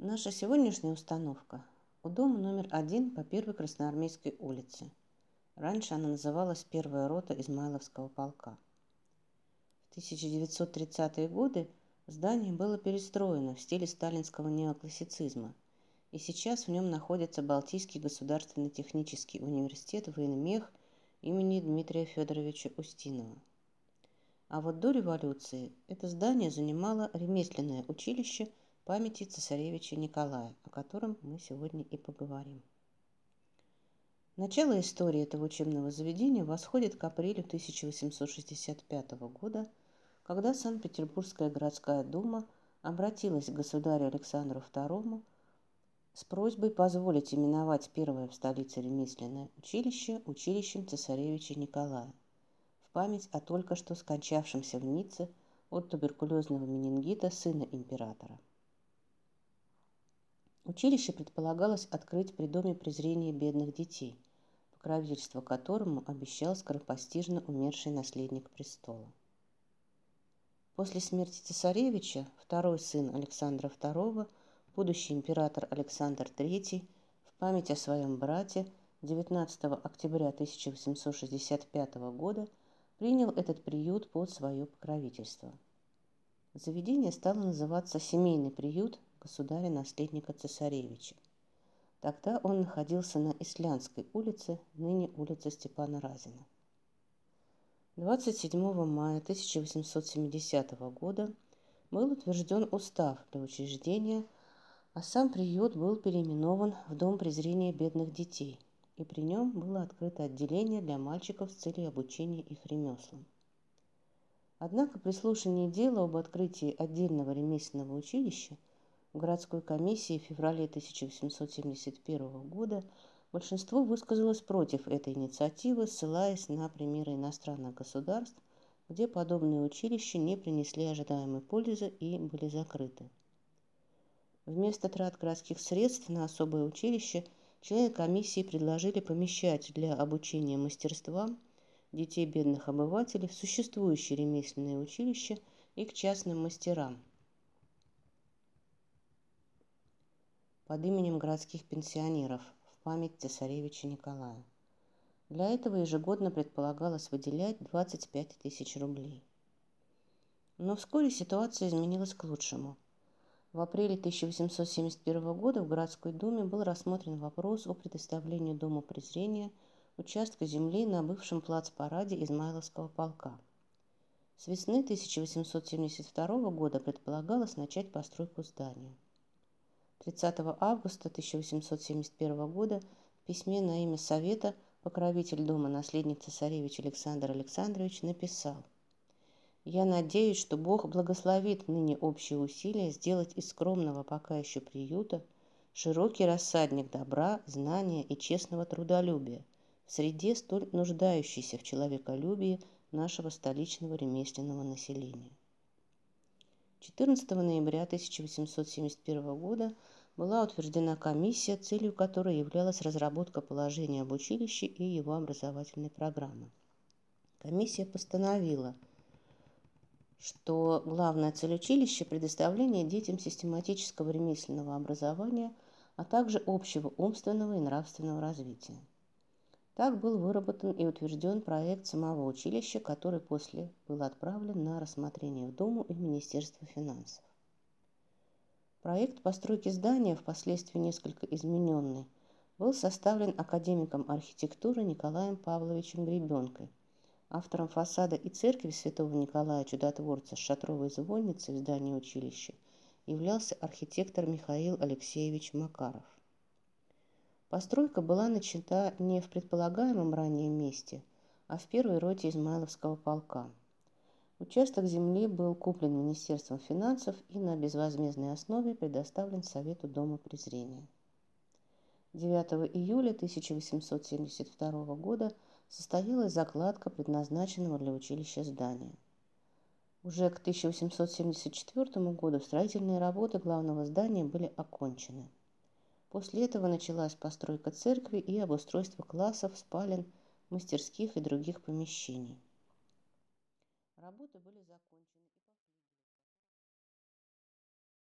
Наша сегодняшняя установка у дома номер 1 по Первой Красноармейской улице. Раньше она называлась Первая рота Измайловского полка. В 1930-е годы здание было перестроено в стиле сталинского неоклассицизма, и сейчас в нем находится Балтийский государственный технический университет военмех имени Дмитрия Федоровича Устинова. А вот до революции это здание занимало ремесленное училище памяти цесаревича Николая, о котором мы сегодня и поговорим. Начало истории этого учебного заведения восходит к апрелю 1865 года, когда Санкт-Петербургская городская дума обратилась к государю Александру II с просьбой позволить именовать первое в столице ремесленное училище училищем цесаревича Николая в память о только что скончавшемся в Ницце от туберкулезного менингита сына императора. Училище предполагалось открыть при Доме презрения бедных детей, покровительство которому обещал скоропостижно умерший наследник престола. После смерти цесаревича второй сын Александра II, будущий император Александр III, в память о своем брате 19 октября 1865 года принял этот приют под свое покровительство. Заведение стало называться «Семейный приют государя-наследника цесаревича». Тогда он находился на Ислянской улице, ныне улица Степана Разина. 27 мая 1870 года был утвержден устав для учреждения, а сам приют был переименован в Дом презрения бедных детей, и при нем было открыто отделение для мальчиков с целью обучения их ремеслам. Однако при слушании дела об открытии отдельного ремесленного училища в городской комиссии в феврале 1871 года большинство высказалось против этой инициативы, ссылаясь на примеры иностранных государств, где подобные училища не принесли ожидаемой пользы и были закрыты. Вместо трат городских средств на особое училище члены комиссии предложили помещать для обучения мастерствам детей бедных обывателей в существующие ремесленные училища и к частным мастерам под именем городских пенсионеров в память цесаревича Николая. Для этого ежегодно предполагалось выделять 25 тысяч рублей. Но вскоре ситуация изменилась к лучшему. В апреле 1871 года в городской думе был рассмотрен вопрос о предоставлении Дому презрения участка земли на бывшем плацпараде Измайловского полка. С весны 1872 года предполагалось начать постройку здания. 30 августа 1871 года в письме на имя Совета покровитель дома наследник цесаревич Александр Александрович написал: «Я надеюсь, что Бог благословит ныне общие усилия сделать из скромного пока еще приюта широкий рассадник добра, знания и честного трудолюбия в среде, столь нуждающейся в человеколюбии нашего столичного ремесленного населения». 14 ноября 1871 года была утверждена комиссия, целью которой являлась разработка положения об училище и его образовательной программы. Комиссия постановила, что главная цель училища – предоставление детям систематического ремесленного образования, а также общего умственного и нравственного развития. Так был выработан и утвержден проект самого училища, который после был отправлен на рассмотрение в Думу и Министерство финансов. Проект постройки здания, впоследствии несколько измененный, был составлен академиком архитектуры Николаем Павловичем Гребенкой, автором фасада и церкви святого Николая Чудотворца с шатровой звонницей в здании училища являлся архитектор Михаил Алексеевич Макаров. Постройка была начата не в предполагаемом ранее месте, а в первой роте Измайловского полка. Участок земли был куплен Министерством финансов и на безвозмездной основе предоставлен Совету Дома презрения. 9 июля 1872 года состоялась закладка предназначенного для училища здания. Уже к 1874 году строительные работы главного здания были окончены. После этого началась постройка церкви и обустройство классов, спален, мастерских и других помещений. Работы были закончены.